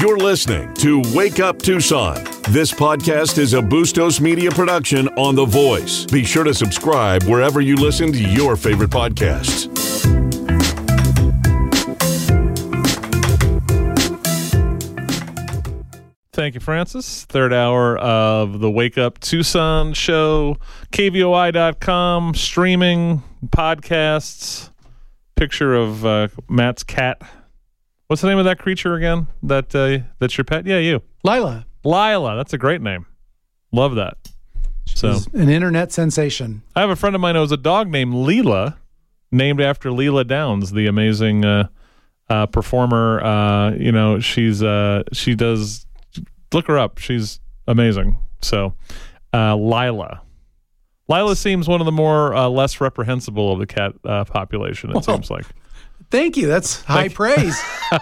You're listening to Wake Up Tucson. This podcast is a Bustos Media production on The Voice. Be sure to subscribe wherever you listen to your favorite podcasts. Thank you, Francis. Third hour of the Wake Up Tucson show. KVOI.com, streaming, podcasts, picture of Matt's cat. What's the name of that creature again? That's your pet? Yeah, you. Lila. That's a great name. Love that. She's an internet sensation. I have a friend of mine who has a dog named Leela, named after Leela Downs, the amazing performer. She does. Look her up. She's amazing. So, Lila seems one of the more less reprehensible of the cat population. It seems like. Thank you. That's high praise.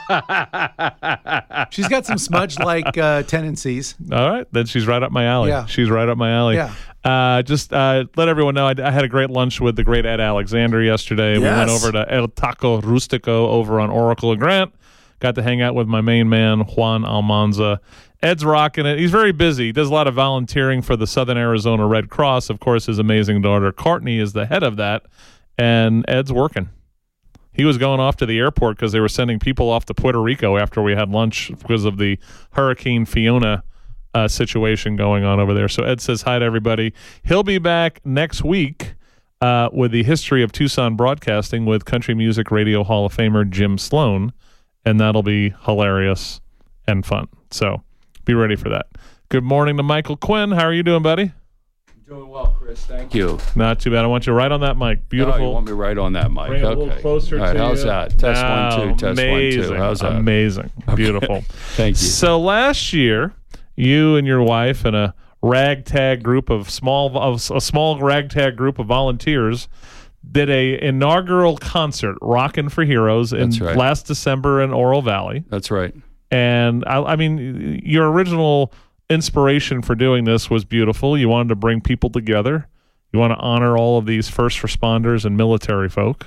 She's got some smudge-like tendencies. All right. Then she's right up my alley. Yeah. She's right up my alley. Yeah. Just let everyone know I had a great lunch with the great Ed Alexander yesterday. Yes. We went over to El Taco Rustico over on Oracle and Grant. Got to hang out with my main man, Juan Almanza. Ed's rocking it. He's very busy. He does a lot of volunteering for the Southern Arizona Red Cross. Of course, his amazing daughter, Courtney, is the head of that. And Ed's working. He was going off to the airport because they were sending people off to Puerto Rico after we had lunch because of the Hurricane Fiona situation going on over there. So Ed says hi to everybody. He'll be back next week with the history of Tucson broadcasting with Country Music Radio Hall of Famer Jim Sloan, and that'll be hilarious and fun. So be ready for that. Good morning to Michael Quinn. How are you doing, buddy? Doing well, Chris. Thank you. Not too bad. I want you right on that mic. Beautiful. Oh, you want me right on that mic? Bring it a little closer All right, to how's you. that? Test 1 2. Test amazing. 1 2. How's that? Amazing. Beautiful. Thank you. So last year, you and your wife and a ragtag group of a small ragtag group of volunteers did a inaugural concert, Rockin' for Heroes, last December in Oro Valley. That's right. And I mean, your original inspiration for doing this was beautiful. You wanted to bring people together. You want to honor all of these first responders and military folk.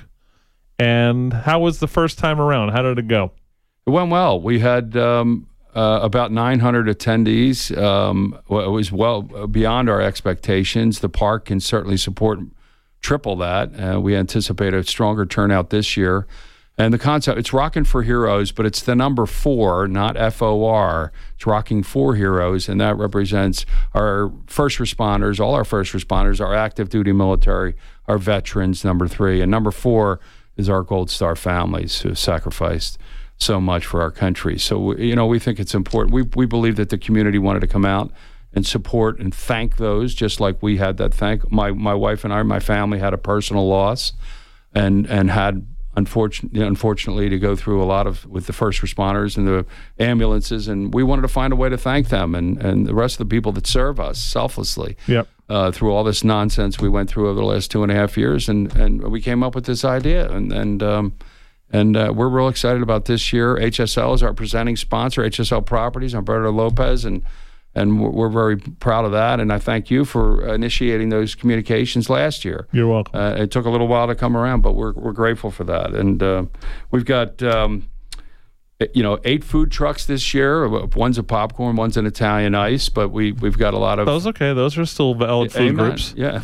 And how was the first time around? How did it go? It went well. We had about 900 attendees. It was well beyond our expectations. The park can certainly support triple that. We anticipate a stronger turnout this year. And the concept, it's Rockin' for Heroes, but it's the number 4, not FOR. It's Rocking for Heroes, and that represents our first responders, all our first responders, our active duty military, our veterans, number 3. And number 4 is our Gold Star families who have sacrificed so much for our country. So, we think it's important. We believe that the community wanted to come out and support and thank those, just like we had that thank. My wife and I, my family had a personal loss and had unfortunately to go through a lot with the first responders and the ambulances, and we wanted to find a way to thank them and the rest of the people that serve us selflessly. Yep. Through all this nonsense we went through over the last 2.5 years, and we came up with this idea, and we're real excited about this year. HSL is our presenting sponsor, HSL Properties, Humberto Lopez, and we're very proud of that, and I thank you for initiating those communications last year. You're welcome. It took a little while to come around, but we're grateful for that. And we've got 8 food trucks this year. One's a popcorn, one's an Italian ice, but we've got a lot of... Those are still valid food groups. Yeah.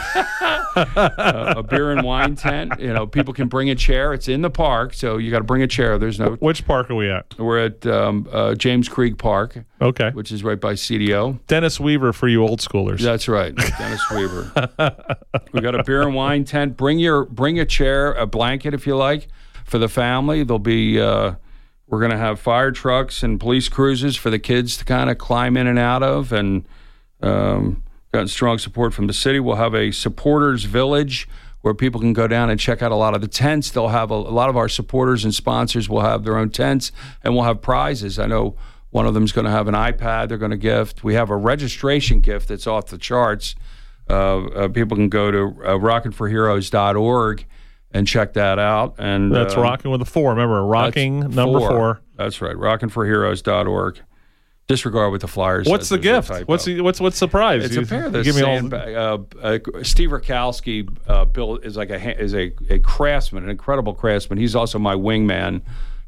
A beer and wine tent. People can bring a chair. It's in the park, so you got to bring a chair. There's no... Which park are we at? We're at James Creek Park. Okay. Which is right by CDO. Dennis Weaver for you old schoolers. That's right, Dennis Weaver. We got a beer and wine tent. Bring a chair, a blanket if you like, for the family. There'll be we're going to have fire trucks and police cruisers for the kids to kind of climb in and out of, and gotten strong support from the city. We'll have a supporters village where people can go down and check out a lot of the tents. They'll have a lot of our supporters and sponsors will have their own tents, and we'll have prizes. I know one of them is going to have an iPad they're going to gift. We have a registration gift that's off the charts. People can go to rockinforheroes.org and check that out. And that's rocking with a 4. Remember, rocking number 4. That's right, rockinforheroes.org. Disregard with the flyers. What's the gift? What's the prize? It's a pair of the give me Steve Rakowski is a craftsman, an incredible craftsman. He's also my wingman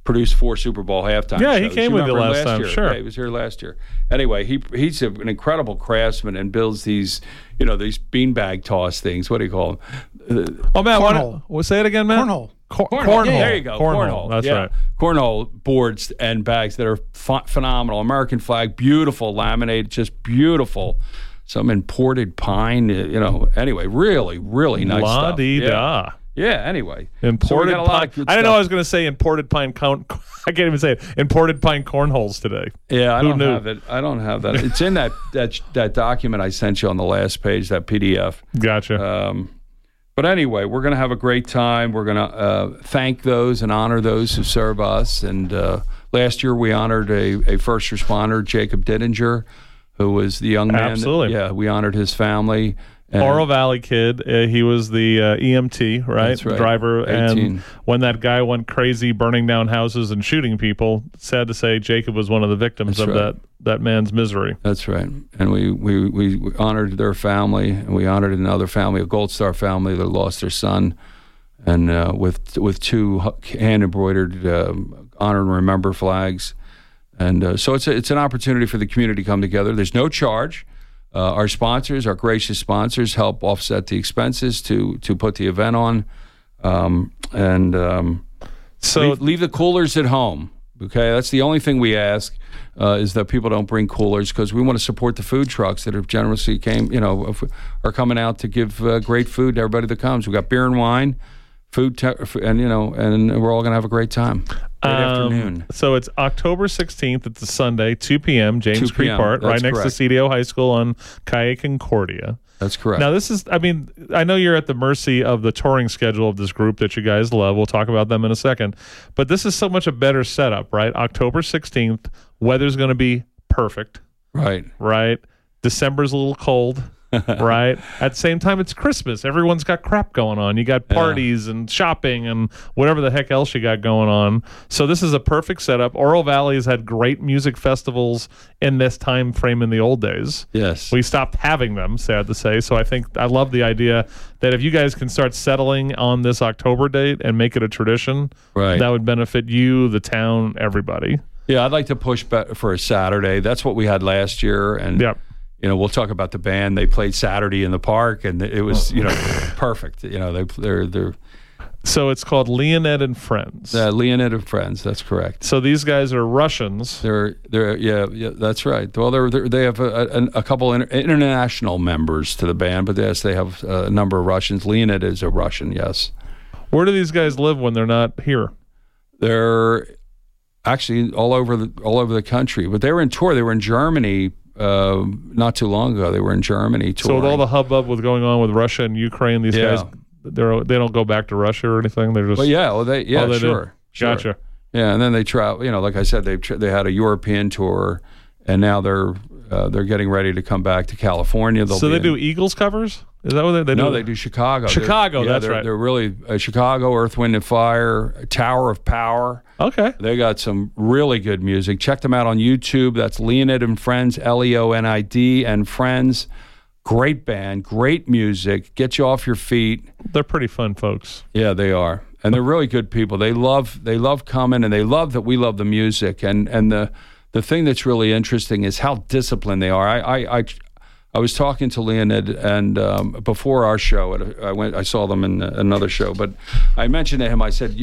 produced 4 Super Bowl halftime Yeah, shows. he came with you last time. Year? Sure. Yeah, he was here last year. Anyway, he's an incredible craftsman and builds these beanbag toss things. What do you call them? Oh, Matt, Cornhole. we'll say it again, Matt. Cornhole. Cornhole. Yeah, there you go. Cornhole. That's right. Cornhole boards and bags that are phenomenal. American flag, beautiful, laminated, just beautiful. Some imported pine, Anyway, really, really nice stuff. La-dee-da. Yeah, anyway. Imported pine. I didn't know I was going to say imported pine I can't even say it. Imported pine cornholes today. Yeah, Who knew? have it. I don't have that. It's in that document I sent you on the last page, that PDF. Gotcha. But anyway, we're going to have a great time. We're going to thank those and honor those who serve us. And last year we honored a first responder, Jacob Dittinger, who was the young man. Absolutely. Yeah, we honored his family. And Oro Valley kid. He was the EMT, right? That's right. Driver. 18. And when that guy went crazy burning down houses and shooting people, sad to say, Jacob was one of the victims That's of right. that man's misery. That's right. And we honored their family, and we honored another family, a Gold Star family that lost their son, and with 2 hand-embroidered honor and remember flags. And so it's an opportunity for the community to come together. There's no charge. Our sponsors, our gracious sponsors, help offset the expenses to put the event on. So leave the coolers at home. Okay, that's the only thing we ask is that people don't bring coolers, because we want to support the food trucks that have generously are coming out to give great food to everybody that comes. We got beer and wine, and we're all going to have a great time. Great afternoon. So it's October 16th. It's a Sunday, 2 p.m., James 2 Creek p.m., Park, right that's next correct. to CDO High School on Calle Concordia. That's correct. Now, I know you're at the mercy of the touring schedule of this group that you guys love. We'll talk about them in a second. But this is so much a better setup, right? October 16th, weather's going to be perfect. Right. December's a little cold, right? At the same time, it's Christmas. Everyone's got crap going on. You got parties and shopping and whatever the heck else you got going on. So this is a perfect setup. Oro Valley has had great music festivals in this time frame in the old days. Yes. We stopped having them, sad to say. So I love the idea that if you guys can start settling on this October date and make it a tradition, Right. that would benefit you, the town, everybody. Yeah, I'd like to push back for a Saturday. That's what we had last year. And Yep. we'll talk about the band. They played Saturday in the park, and it was perfect. They're So it's called Leonid and Friends. Leonid and Friends. That's correct. So these guys are Russians. They're that's right. Well, they have a couple international members to the band, but yes, they have a number of Russians. Leonid is a Russian. Yes. Where do these guys live when they're not here? They're actually all over the country, but they were in tour. They were in Germany. Not too long ago, they were in Germany touring. So with all the hubbub with going on with Russia and Ukraine, these guys, they don't go back to Russia or anything. They're just. Well, they sure. Gotcha. Yeah, and then they travel. Like I said, they had a European tour, and now they're getting ready to come back to California. So they do Eagles covers? Is that what they do? No, they do Chicago. Chicago, that's right. They're really Chicago, Earth, Wind and Fire, Tower of Power. Okay. They got some really good music. Check them out on YouTube. That's Leonid and Friends, Leonid and Friends. Great band, great music. Get you off your feet. They're pretty fun folks. Yeah, they are. And they're really good people. They love coming, and they love that we love the music. And the thing that's really interesting is how disciplined they are. I was talking to Leonid, and before our show, I saw them in another show, but I mentioned to him, I said,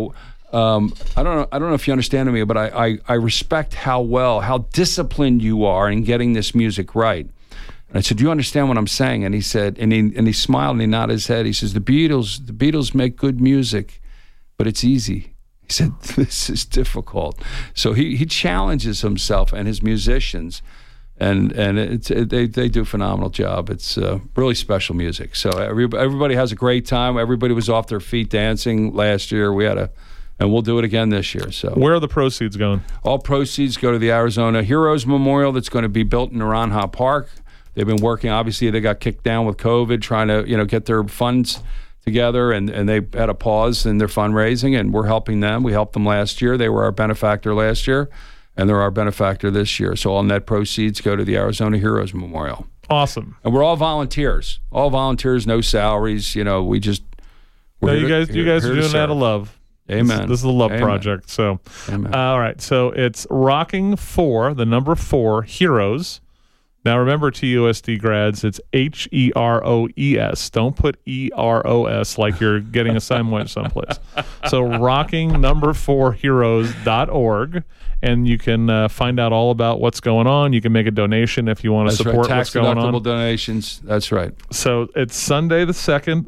I don't know if you understand me, but I respect how disciplined you are in getting this music right. And I said, do you understand what I'm saying? And he said, and he smiled and he nodded his head. He says, the Beatles make good music, but it's easy. He said, this is difficult. So he challenges himself and his musicians, and they do a phenomenal job. It's really special music. So everybody has a great time. Everybody was off their feet dancing last year. And we'll do it again this year. So where are the proceeds going? All proceeds go to the Arizona Heroes Memorial that's going to be built in Naranja Park. They've been working. Obviously, they got kicked down with COVID, trying to get their funds together, and they had a pause in their fundraising, and we're helping them. We helped them last year. They were our benefactor last year, and they're our benefactor this year. So all net proceeds go to the Arizona Heroes Memorial. Awesome. And we're all volunteers. No salaries. We just. You guys are doing that out of love. Amen. This is a love Amen. project. So, Amen. all right. So it's Rocking for the number 4 Heroes. Now remember, TUSD grads, it's HEROES. Don't put EROS like you're getting a sandwich someplace. So rocking number 4 heroes.org, and you can find out all about what's going on. You can make a donation if you want to support what's going on. Tax-deductible donations. That's right. So it's Sunday October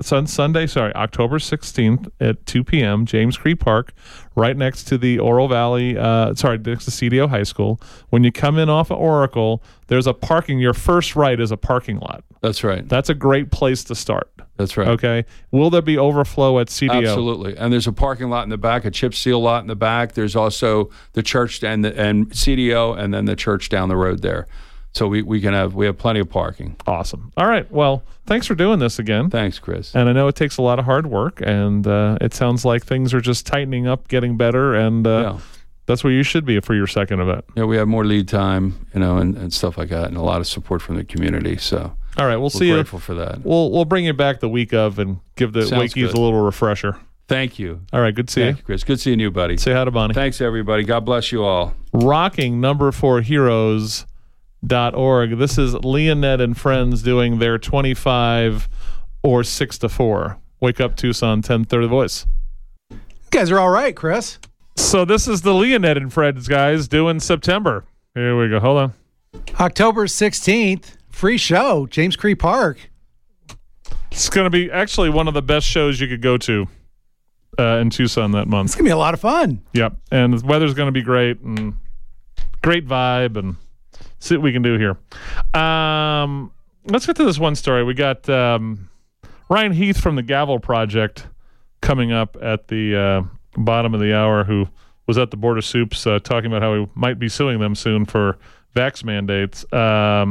16th at 2 p.m., James Creek Park, right next to the Oro Valley, next to CDO High School. When you come in off of Oracle, there's a your first right is a parking lot. That's right. That's a great place to start. That's right. Okay. Will there be overflow at CDO? Absolutely. And there's a parking lot in the back, a chip seal lot in the back. There's also the church and CDO, and then the church down the road there. So we have plenty of parking. Awesome. All right. Well, thanks for doing this again. Thanks, Chris. And I know it takes a lot of hard work, and it sounds like things are just tightening up, getting better, and that's where you should be for your second event. Yeah, we have more lead time, and stuff like that, and a lot of support from the community. So, all right, we'll see you. We're grateful for that. We'll bring you back the week of and give the Wakies a little refresher. Thank you. All right, good to see you. Thank you, Chris. Good seeing you, buddy. Say hi to Bonnie. Thanks, everybody. God bless you all. Rocking number 4 heroes.org. This is Leonette and friends doing their 25 or 6 to 4. Wake Up Tucson, 10:30 Voice. You guys are all right, Chris. So this is the Leonette and friends guys doing September. Here we go. Hold on. October 16th, free show, James Creek Park. It's going to be actually one of the best shows you could go to in Tucson that month. It's going to be a lot of fun. Yep. And the weather's going to be great and great vibe, and see what we can do here. Let's get to this one story. We got Ryan Heath from the Gavel Project coming up at the bottom of the hour, who was at the Board of Soups talking about how he might be suing them soon for vax mandates. Our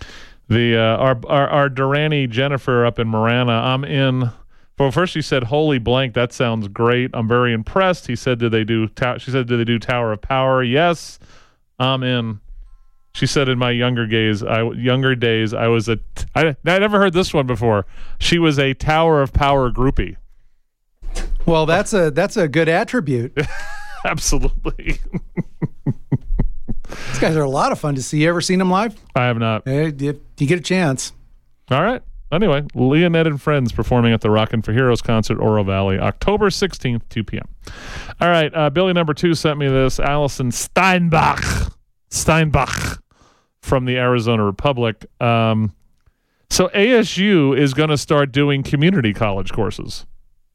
Durrani Jennifer up in Marana, I'm in. Well, first she said, "Holy blank, that sounds great. I'm very impressed." He said, "Did they do?" She said, "Did they do Tower of Power?" Yes, I'm in. She said, "In my younger days, I was I never heard this one before. She was a Tower of Power groupie." Well, that's a good attribute. Absolutely. These guys are a lot of fun to see. You ever seen them live? I have not. If you get a chance. All right. Anyway, Leonette and friends performing at the Rockin' for Heroes concert, Oro Valley, October 16th, 2 p.m. All right. Billy number 2 sent me this. Allison Steinbach from the Arizona Republic. So ASU is going to start doing community college courses.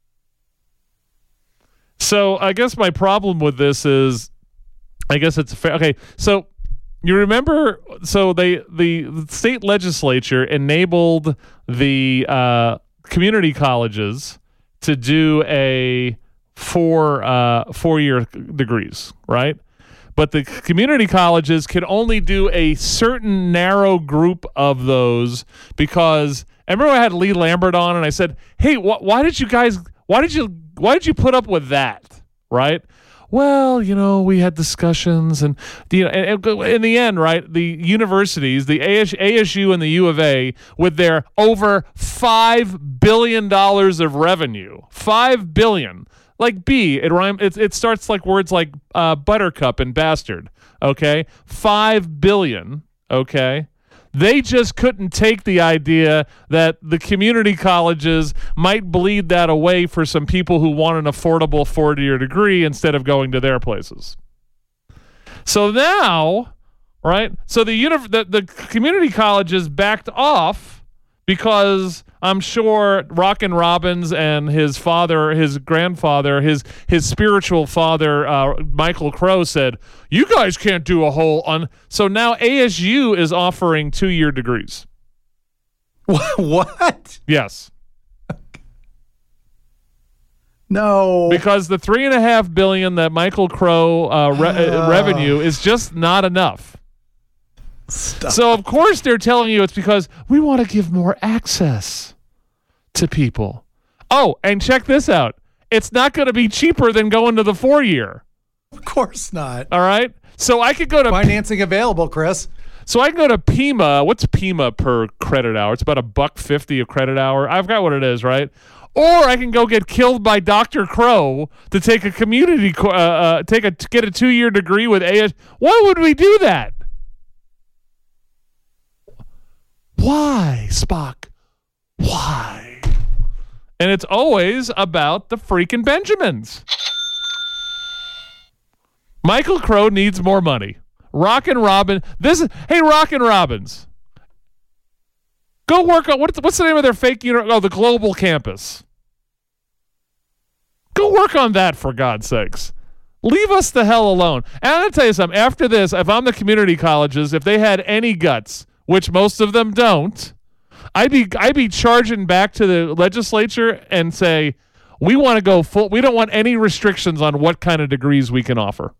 So I guess my problem with this is, I guess it's fair. Okay, so you remember, so the state legislature enabled the community colleges to do a four-year degrees, right? But the community colleges can only do a certain narrow group of those because I remember I had Lee Lambert on and I said, "Hey, why did you put up with that?" Right? Well, we had discussions and in the end, right, the universities, the ASU and the U of A, with their over $5 billion of revenue, $5 billion. Like B, it starts like words like buttercup and bastard. Okay, $5 billion. Okay, they just couldn't take the idea that the community colleges might bleed that away for some people who want an affordable 4-year degree instead of going to their places. So now, right? So the community colleges backed off because I'm sure Rockin' Robbins and his father, his grandfather, his spiritual father, Michael Crow said, "You guys can't do a whole on." So now ASU is offering 2-year degrees. What? Yes. No. Because the $3.5 billion that Michael Crow revenue is just not enough. Stop. So of course they're telling you it's because we want to give more access to people. Oh, and check this out. It's not going to be cheaper than going to the 4-year. Of course not. All right. So I could go to financing available, Chris. So I can go to Pima. What's Pima per credit hour? It's about $1.50 a credit hour. I forgot what it is, right? Or I can go get killed by Dr. Crow to take a community get a 2-year degree with AS. Why would we do that? Why, Spock? Why? And it's always about the freaking Benjamins. Michael Crow needs more money. Rockin' Robin. Hey, Rockin' Robbins. Go work on what's the name of their fake the Global Campus. Go work on that, for God's sakes. Leave us the hell alone. And I'm going to tell you something. After this, if I'm the community colleges, if they had any guts, which most of them don't, I'd be charging back to the legislature and say, we want to go full. We don't want any restrictions on what kind of degrees we can offer.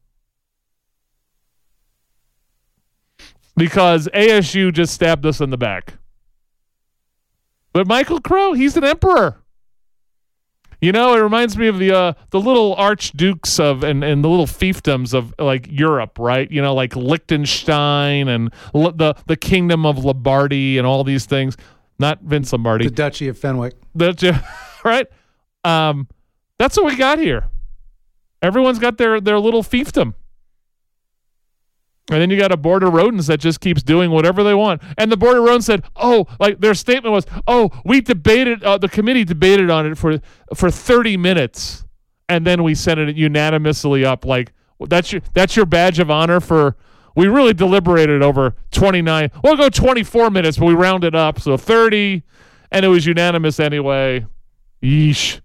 Because ASU just stabbed us in the back. But Michael Crow, he's an emperor. You know, it reminds me of the little archdukes of and the little fiefdoms of like Europe, right? You know, like Liechtenstein and the kingdom of Lombardy and all these things. Not Vince Lombardi. The Duchy of Fenwick. Right? That's what we got here. Everyone's got their little fiefdom. And then you got a board of rodents that just keeps doing whatever they want. And the board of rodents said, their statement was, we debated, the committee debated on it for 30 minutes. And then we sent it unanimously up. Like, that's your badge of honor we really deliberated over 29. We'll go 24 minutes, but we rounded up. So 30, and it was unanimous anyway. Yeesh.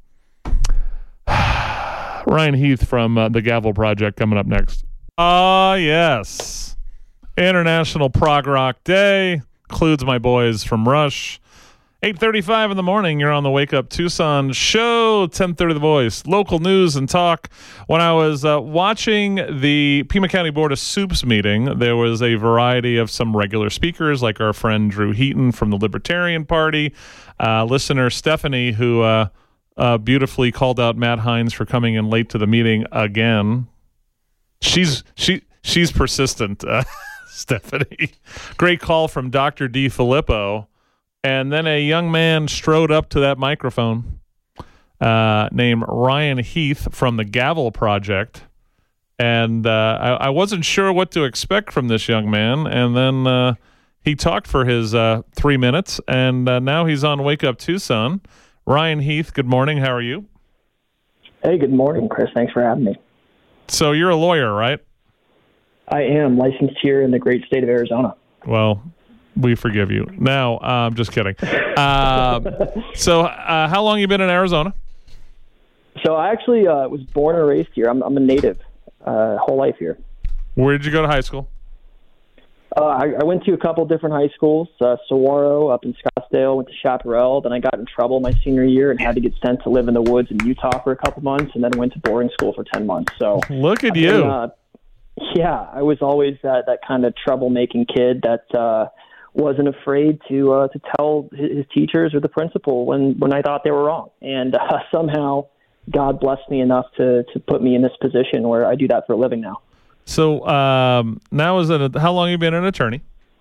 Ryan Heath from the Gavel Project coming up next. Yes. International Prog Rock Day. Includes my boys from Rush. 8:35 in the morning, you're on the Wake Up Tucson show. 10:30 The Voice. Local news and talk. When I was watching the Pima County Board of Soups meeting, there was a variety of some regular speakers, like our friend Drew Heaton from the Libertarian Party, listener Stephanie, who beautifully called out Matt Hines for coming in late to the meeting again. She's persistent, Stephanie. Great call from Dr. D. Filippo. And then a young man strode up to that microphone named Ryan Heath from the Gavel Project. And I wasn't sure what to expect from this young man. And then he talked for his 3 minutes. And now he's on Wake Up Tucson. Ryan Heath, good morning. How are you? Hey, good morning, Chris. Thanks for having me. So you're a lawyer, right? I am licensed here in the great state of Arizona. Well, we forgive you. Now, I'm just kidding. So how long you been in Arizona? So I actually was born and raised here. I'm a native, whole life here. Where did you go to high school? I went to a couple different high schools, Saguaro up in Scottsdale, went to Chaparral. Then I got in trouble my senior year and had to get sent to live in the woods in Utah for a couple months, and then went to boarding school for 10 months. So look at you. Yeah, I was always that kind of troublemaking kid that wasn't afraid to tell his teachers or the principal when I thought they were wrong. And somehow God blessed me enough to put me in this position where I do that for a living now. So now how long have you been an attorney?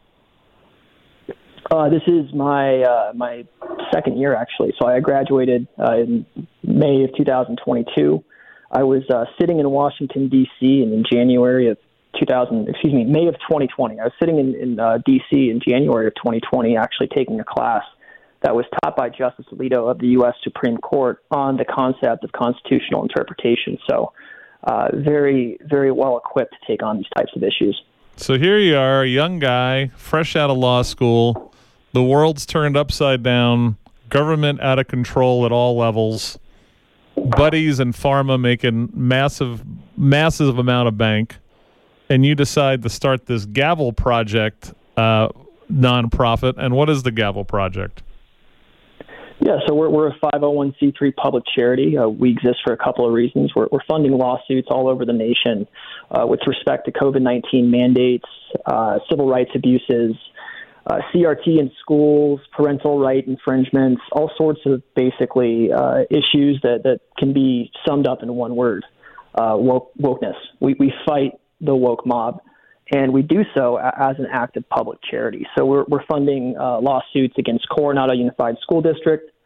This is my second year, actually. So I graduated in May of 2022. I was sitting in Washington, D.C. and in May of 2020. I was sitting in D.C. in January of 2020, actually taking a class that was taught by Justice Alito of the U.S. Supreme Court on the concept of constitutional interpretation. So very, very well equipped to take on these types of issues. So here you are, a young guy, fresh out of law school. The world's turned upside down, government out of control at all levels, buddies and pharma making massive amount of bank, and you decide to start this Gavel Project nonprofit. And what is the Gavel Project? Yeah, so we're a 501c3 public charity. We exist for a couple of reasons. We're funding lawsuits all over the nation with respect to COVID-19 mandates, civil rights abuses, CRT in schools, parental right infringements, all sorts of basically issues that can be summed up in one word, wokeness. We fight the woke mob, and we do so as an act of public charity. So we're funding lawsuits against Coronado Unified School District,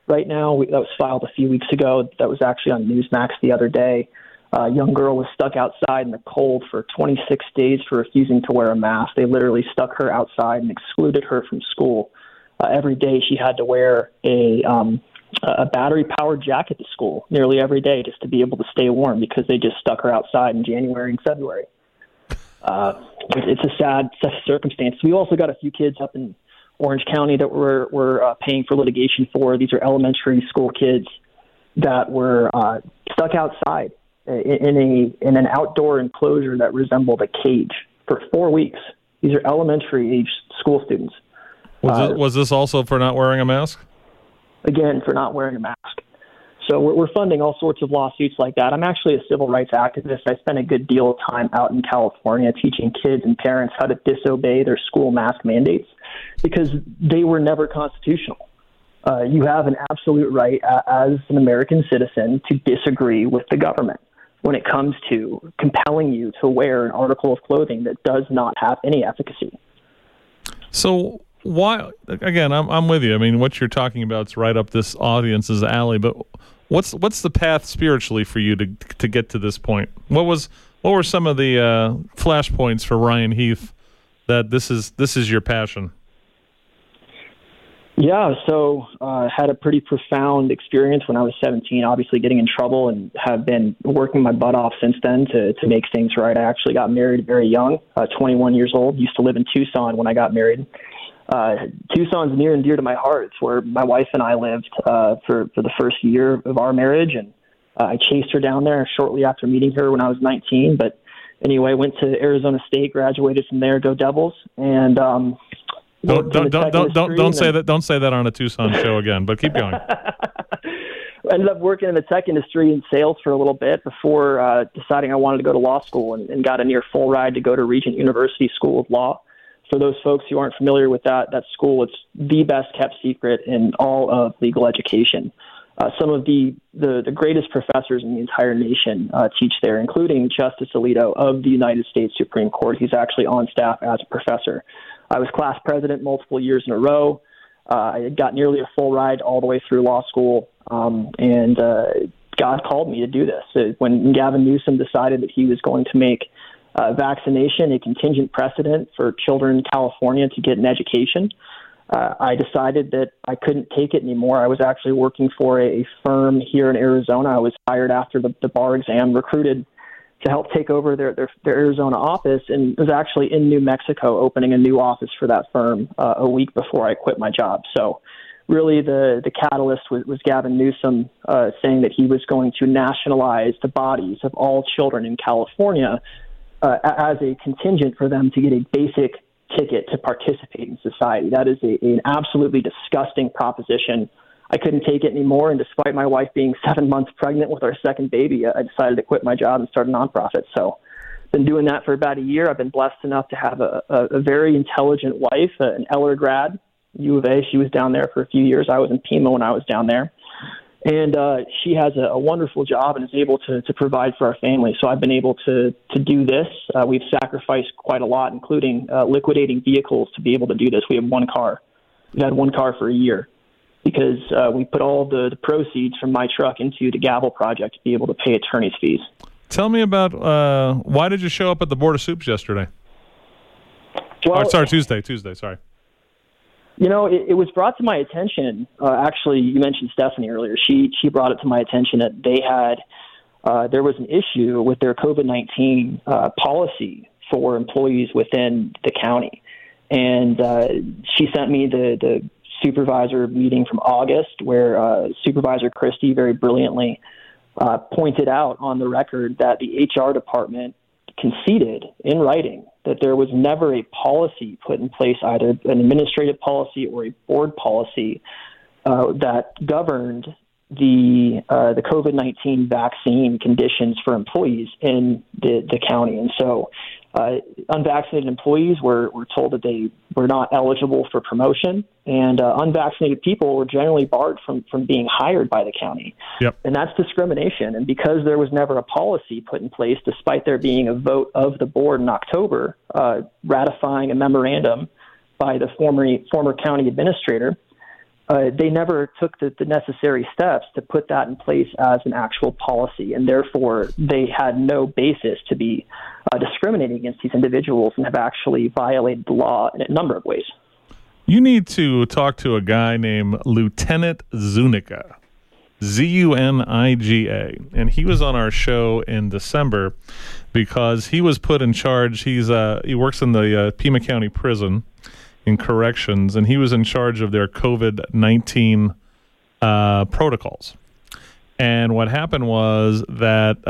right now. That was filed a few weeks ago. That was actually on Newsmax the other day. A young girl was stuck outside in the cold for 26 days for refusing to wear a mask. They literally stuck her outside and excluded her from school. Every day she had to wear a battery-powered jacket to school nearly every day just to be able to stay warm because they just stuck her outside in January and February. It's a sad circumstance. We also got a few kids up in Orange County that we're paying for litigation for. These are elementary school kids that were stuck outside in an outdoor enclosure that resembled a cage for 4 weeks. These are elementary-age school students. Was this also for not wearing a mask? Again, for not wearing a mask. So we're funding all sorts of lawsuits like that. I'm actually a civil rights activist. I spent a good deal of time out in California teaching kids and parents how to disobey their school mask mandates because they were never constitutional. You have an absolute right as an American citizen to disagree with the government when it comes to compelling you to wear an article of clothing that does not have any efficacy. So why, again, I'm with you. I mean, what you're talking about is right up this audience's alley, but what's the path spiritually for you to get to this point? What were some of the flashpoints for Ryan Heath that this is your passion? Yeah, so had a pretty profound experience when I was 17, obviously getting in trouble, and have been working my butt off since then to make things right. I actually got married very young, 21 years old, used to live in Tucson when I got married. Tucson's near and dear to my heart. It's where my wife and I lived for the first year of our marriage, and I chased her down there shortly after meeting her when I was 19. But anyway, went to Arizona State, graduated from there, go Devils, and don't say that. Don't say that on a Tucson show again. But keep going. Ended up working in the tech industry and sales for a little bit before deciding I wanted to go to law school, and got a near full ride to go to Regent University School of Law. For those folks who aren't familiar with that school, it's the best kept secret in all of legal education. Some of the greatest professors in the entire nation teach there, including Justice Alito of the United States Supreme Court. He's actually on staff as a professor. I was class president multiple years in a row. I got nearly a full ride all the way through law school, and God called me to do this. When Gavin Newsom decided that he was going to make vaccination a contingent precedent for children in California to get an education, I decided that I couldn't take it anymore. I was actually working for a firm here in Arizona. I was hired after the bar exam, recruited to help take over their Arizona office, and was actually in New Mexico opening a new office for that firm a week before I quit my job. So really the catalyst was Gavin Newsom saying that he was going to nationalize the bodies of all children in California as a contingent for them to get a basic ticket to participate in society. That is an absolutely disgusting proposition. I couldn't take it anymore, and despite my wife being 7 months pregnant with our second baby, I decided to quit my job and start a nonprofit. So been doing that for about a year. I've been blessed enough to have a very intelligent wife, an Eller grad, U of A. She was down there for a few years. I was in Pima when I was down there. And she has a wonderful job and is able to provide for our family. So I've been able to do this. We've sacrificed quite a lot, including liquidating vehicles to be able to do this. We have one car. We've had one car for a year because we put all the proceeds from my truck into the Gavel Project to be able to pay attorney's fees. Tell me about why did you show up at the Board of Soups yesterday? Well, Tuesday, sorry. You know, it was brought to my attention. Actually, you mentioned Stephanie earlier. She brought it to my attention that they had there was an issue with their COVID-19 policy for employees within the county, and she sent me the supervisor meeting from August, where Supervisor Christie very brilliantly pointed out on the record that the HR department conceded in writing that there was never a policy put in place, either an administrative policy or a board policy, that governed the COVID-19 vaccine conditions for employees in the county. And so unvaccinated employees were told that they were not eligible for promotion, and unvaccinated people were generally barred from being hired by the county. Yep. And that's discrimination. And because there was never a policy put in place, despite there being a vote of the board in October ratifying a memorandum by the former county administrator, they never took the necessary steps to put that in place as an actual policy, and therefore they had no basis to be discriminating against these individuals and have actually violated the law in a number of ways. You need to talk to a guy named Lieutenant Zuniga, Zuniga, and he was on our show in December because he was put in charge. He works in the Pima County Prison in corrections, and he was in charge of their COVID-19 protocols. And what happened was that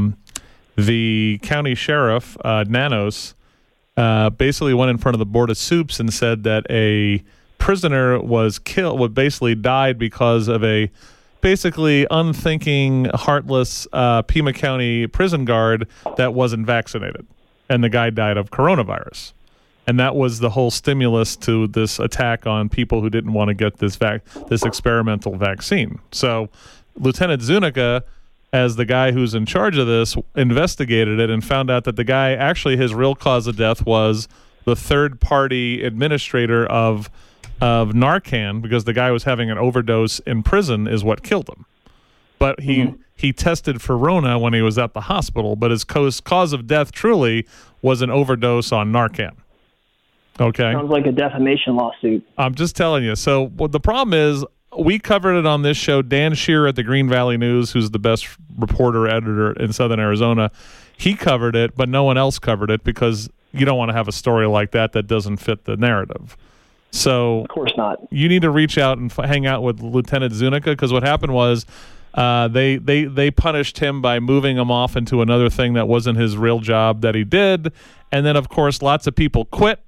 the county sheriff, Nanos, basically went in front of the Board of Soups and said that a prisoner was killed, basically died because of a basically unthinking, heartless Pima County prison guard that wasn't vaccinated. And the guy died of coronavirus. And that was the whole stimulus to this attack on people who didn't want to get this experimental vaccine. So Lieutenant Zuniga, as the guy who's in charge of this, investigated it and found out that the guy, actually his real cause of death was the third-party administrator of Narcan, because the guy was having an overdose in prison is what killed him. But he tested for Rona when he was at the hospital, but his cause of death truly was an overdose on Narcan. Okay. Sounds like a defamation lawsuit. I'm just telling you. So the problem is, we covered it on this show. Dan Shearer at the Green Valley News, who's the best reporter, editor in Southern Arizona, he covered it, but no one else covered it because you don't want to have a story like that doesn't fit the narrative. So of course not. You need to reach out and hang out with Lieutenant Zuniga, because what happened was they punished him by moving him off into another thing that wasn't his real job that he did. And then, of course, lots of people quit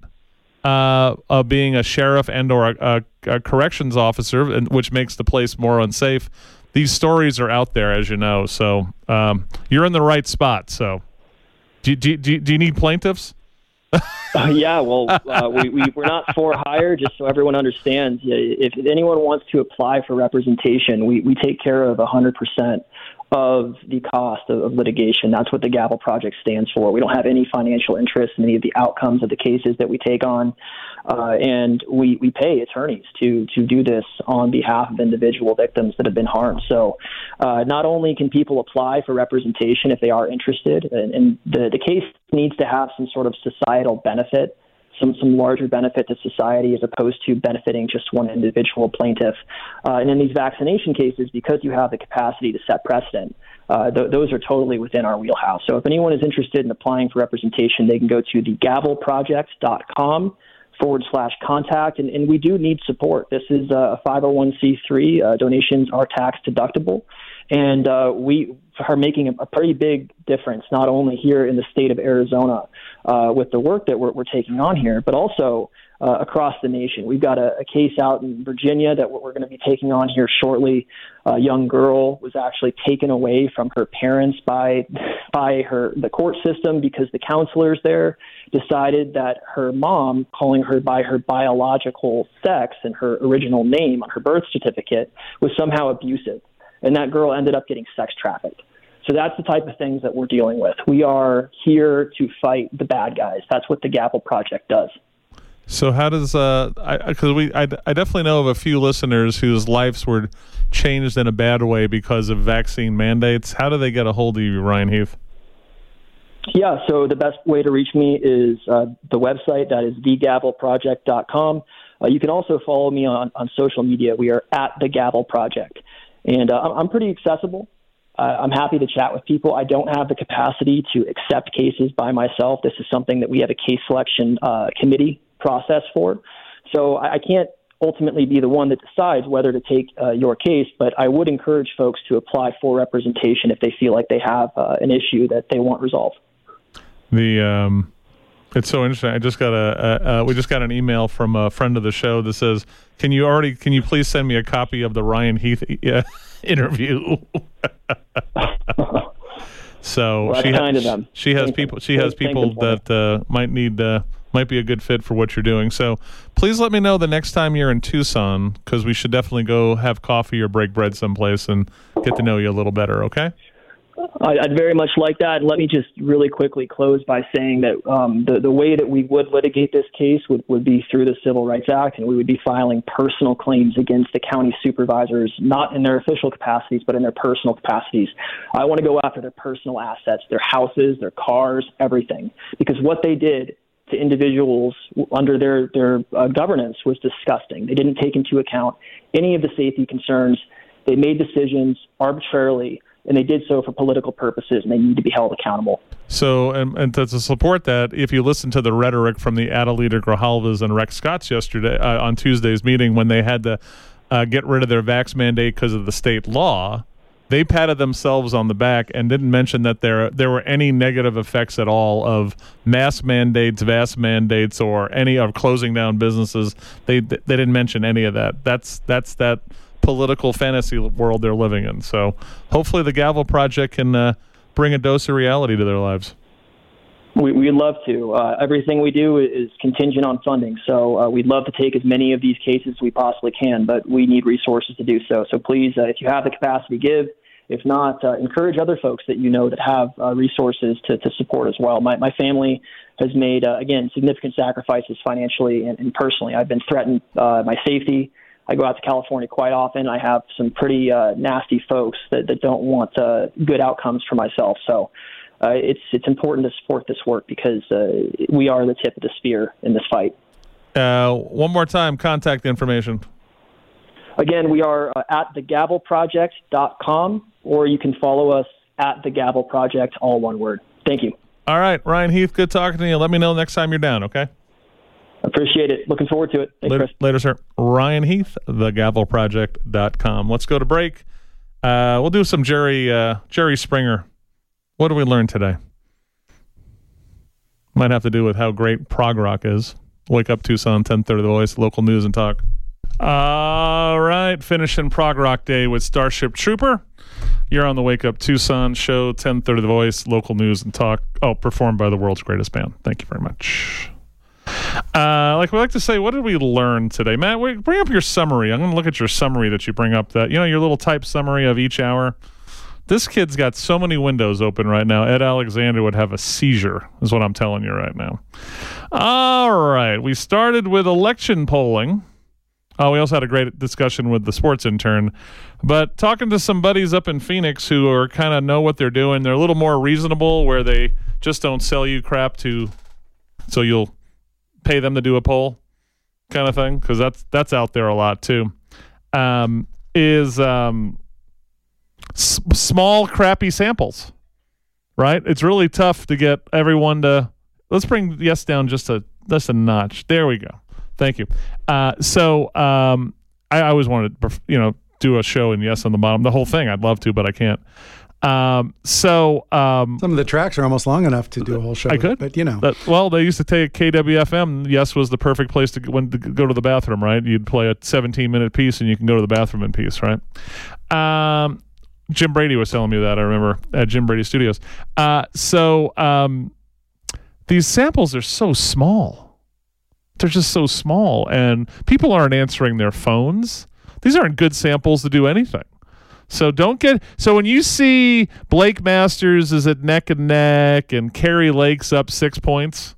of being a sheriff and or a corrections officer, which makes the place more unsafe. These stories are out there, as you know, so you're in the right spot. So do you need plaintiffs? Yeah, well, we're not for hire, just so everyone understands. If anyone wants to apply for representation, we take care of 100% of the cost of litigation. That's what the Gavel Project stands for. We don't have any financial interest in any of the outcomes of the cases that we take on, and we pay attorneys to do this on behalf of individual victims that have been harmed. So not only can people apply for representation if they are interested, and the case needs to have some sort of societal benefit, some larger benefit to society as opposed to benefiting just one individual plaintiff. And in these vaccination cases, because you have the capacity to set precedent, those are totally within our wheelhouse. So if anyone is interested in applying for representation, they can go to thegavelproject.com/contact. And we do need support. This is a 501c3. Donations are tax deductible. And we are making a pretty big difference, not only here in the state of Arizona with the work that we're taking on here, but also across the nation. We've got a case out in Virginia that we're going to be taking on here shortly. A young girl was actually taken away from her parents by the court system because the counselors there decided that her mom, calling her by her biological sex and her original name on her birth certificate, was somehow abusive. And that girl ended up getting sex trafficked. So that's the type of things that we're dealing with. We are here to fight the bad guys. That's what the Gavel Project does. So how does I definitely know of a few listeners whose lives were changed in a bad way because of vaccine mandates. How do they get a hold of you, Ryan Heath? Yeah, so the best way to reach me is the website. That is thegavelproject.com. You can also follow me on social media. We are at the Gavel Project. And I'm pretty accessible. I'm happy to chat with people. I don't have the capacity to accept cases by myself. This is something that we have a case selection committee process for. So I can't ultimately be the one that decides whether to take your case, but I would encourage folks to apply for representation if they feel like they have an issue that they want resolved. It's so interesting. I just got we just got an email from a friend of the show that says, "Can you please send me a copy of the Ryan Heath interview?" So well, she has people that might be a good fit for what you're doing. So please let me know the next time you're in Tucson, because we should definitely go have coffee or break bread someplace and get to know you a little better. Okay. I'd very much like that. And let me just really quickly close by saying that the way that we would litigate this case would be through the Civil Rights Act, and we would be filing personal claims against the county supervisors, not in their official capacities, but in their personal capacities. I want to go after their personal assets, their houses, their cars, everything, because what they did to individuals under their governance was disgusting. They didn't take into account any of the safety concerns. They made decisions arbitrarily, and they did so for political purposes, and they need to be held accountable. So, and to support that, if you listen to the rhetoric from the Adelita Grijalvas and Rex Scotts yesterday on Tuesday's meeting when they had to get rid of their vax mandate because of the state law, they patted themselves on the back and didn't mention that there were any negative effects at all of mask mandates, vax mandates, or any of closing down businesses. They didn't mention any of that. That's that political fantasy world they're living in. So hopefully the Gavel Project can bring a dose of reality to their lives. We'd love to. Everything we do is contingent on funding. So we'd love to take as many of these cases as we possibly can, but we need resources to do so. So please, if you have the capacity, give. If not, encourage other folks that you know that have resources to support as well. My family has made, again, significant sacrifices financially and personally. I've been threatened my safety. I go out to California quite often. I have some pretty nasty folks that don't want good outcomes for myself. So it's important to support this work because we are the tip of the spear in this fight. One more time, contact information. Again, we are at thegavelproject.com, or you can follow us at The Gavel Project, all one word. Thank you. All right, Ryan Heath, good talking to you. Let me know next time you're down, okay? Appreciate it. Looking forward to it. Thanks, Chris. Later, sir. Ryan Heath, thegavelproject.com. Let's go to break. We'll do some Jerry Springer. What did we learn today? Might have to do with how great prog rock is. Wake Up Tucson, 10:30 The Voice, local news and talk. All right, finishing prog rock day with Starship Trooper. You're on the Wake Up Tucson show, 10:30 The Voice, local news and talk. Oh, performed by the world's greatest band. Thank you very much. Like we like to say, what did we learn today? Matt, bring up your summary. I'm going to look at your summary that you bring up, that your little type summary of each hour. This kid's got so many windows open right now. Ed Alexander would have a seizure, is what I'm telling you right now. All right, we started with election polling. Oh, we also had a great discussion with the sports intern. But talking to some buddies up in Phoenix who are kind of know what they're doing, they're a little more reasonable where they just don't sell you crap so you'll pay them to do a poll kind of thing, because that's out there a lot too. Small, crappy samples, right? It's really tough to get everyone to. Let's bring yes down just a notch. There we go. Thank you. I always wanted to, do a show in yes on the bottom. The whole thing, I'd love to, but I can't. Some of the tracks are almost long enough to do a whole show. I could, but they used to take KWFM. Yes was the perfect place to go to the bathroom, right? You'd play a 17-minute piece and you can go to the bathroom in peace, right? Jim Brady was telling me that, I remember, at Jim Brady Studios. These samples are so small. They're just so small, and people aren't answering their phones. These aren't good samples to do anything. So when you see Blake Masters is at neck and neck and Kerry Lake's up 6 points,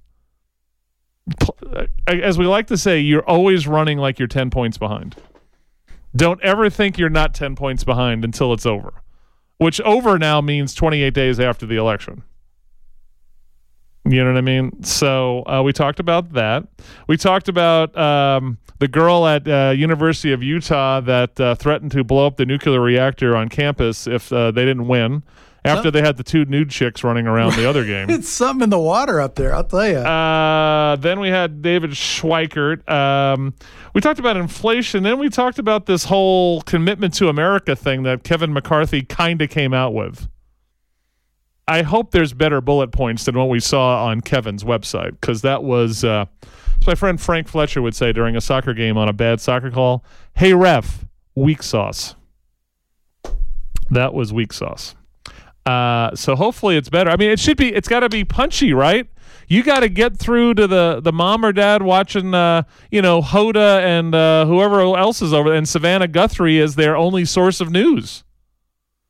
as we like to say, you're always running like you're 10 points behind. Don't ever think you're not 10 points behind until it's over, which over now means 28 days after the election. You know what I mean? So we talked about that. We talked about the girl at University of Utah that threatened to blow up the nuclear reactor on campus if they didn't win, after they had the two nude chicks running around the other game. It's something in the water up there, I'll tell you. Then we had David Schweikert. We talked about inflation. Then we talked about this whole commitment to America thing that Kevin McCarthy kind of came out with. I hope there's better bullet points than what we saw on Kevin's website, because that was, as my friend Frank Fletcher would say during a soccer game on a bad soccer call, "Hey ref, weak sauce." That was weak sauce. So hopefully it's better. I mean, it's got to be punchy, right? You got to get through to the mom or dad watching, Hoda and whoever else is over there, and Savannah Guthrie is their only source of news.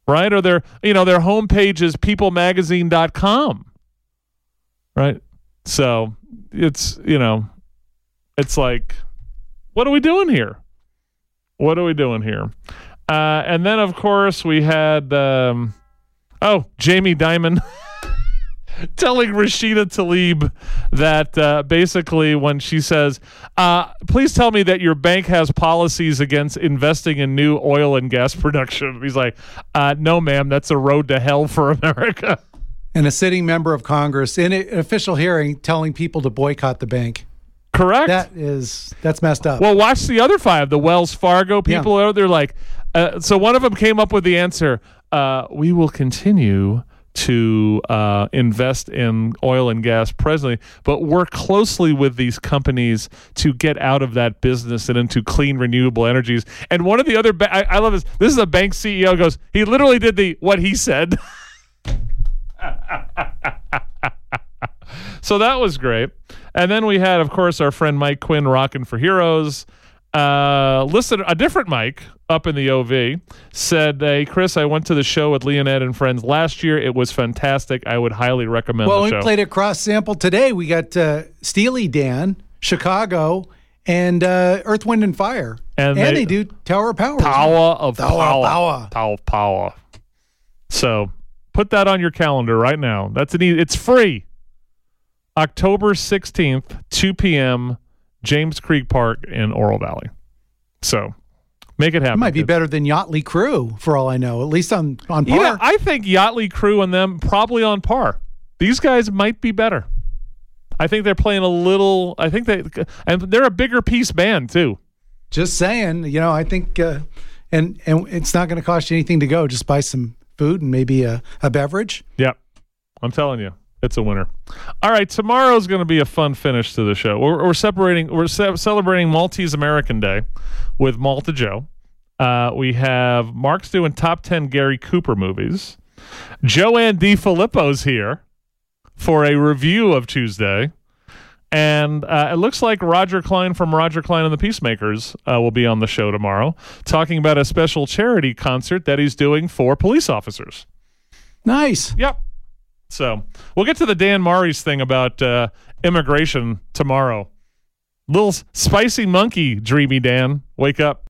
right? Or their homepage is peoplemagazine.com, right? So it's like, what are we doing here? What are we doing here? And then, of course, we had, Jamie Dimon telling Rashida Tlaib that basically when she says, please tell me that your bank has policies against investing in new oil and gas production. He's like, no, ma'am, that's a road to hell for America. And a sitting member of Congress in an official hearing telling people to boycott the bank. Correct. That's messed up. Well, watch the other 5, the Wells Fargo people. Yeah. They're like, so one of them came up with the answer, we will continue to invest in oil and gas presently, but work closely with these companies to get out of that business and into clean, renewable energies. And one of the other, I love this. This is a bank CEO goes, he literally did what he said. So that was great. And then we had, of course, our friend Mike Quinn rocking for Heroes. Listen, a different Mike up in the OV said, hey, Chris, I went to the show with Leonette and friends last year. It was fantastic. I would highly recommend the show. Well, we played a cross sample today. We got Steely Dan, Chicago, and Earth, Wind, and Fire. And they do Tower of Power. Tower of Power. So put that on your calendar right now. It's free. October 16th, 2 p.m., James Creek Park in Oro Valley. So make it happen. It might be better than Yachtly Crew, for all I know, at least on par. Yeah, I think Yachtly Crew and them probably on par. These guys might be better. I think they're playing and they're a bigger piece band too. Just saying, I think, and it's not going to cost you anything to go. Just buy some food and maybe a beverage. Yeah, I'm telling you. It's a winner. All right, tomorrow's going to be a fun finish to the show. We're celebrating Maltese American Day with Malta Joe. We have Mark's doing top 10 Gary Cooper movies. Joanne DiFilippo's here for a review of Tuesday. And it looks like Roger Klein from Roger Klein and the Peacemakers will be on the show tomorrow, talking about a special charity concert that he's doing for police officers. Nice. Yep. So we'll get to the Dan Murray's thing about immigration tomorrow. Little spicy monkey, dreamy Dan. Wake up.